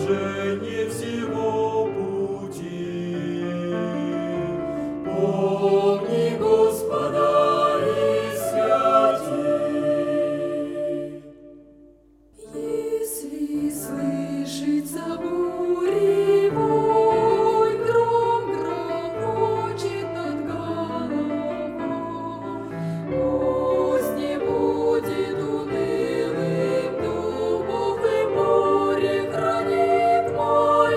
продолжении всего пути. Помни Господа и святи. Если слышится буревой, гром грохочет над головой, пусть не будет унылым дух, и море хранит мой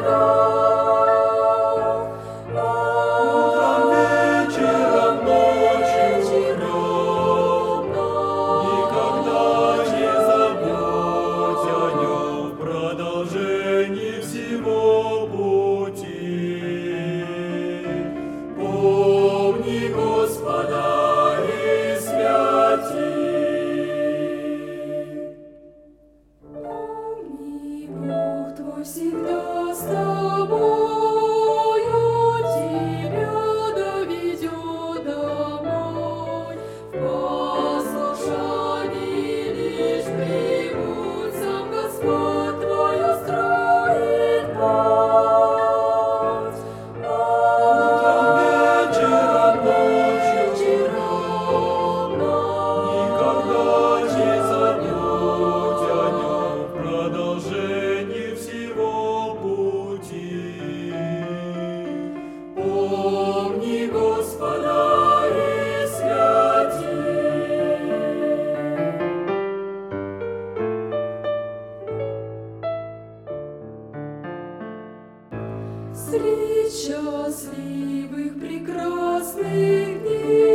дух. Утром, вечером, ночью, никогда не забудь о нем в продолжении всего пути. Помни Господа и святи. Помни, Бог твой всегда с тобою, тебя доведет домой. В послушании лишь прибудь, сам Господь твой устроит путь. Утром, вечером, ночью, никогда не забудь о нем в продолжении всего пути. Помни Господа и святи. Средь счастливых прекрасных дней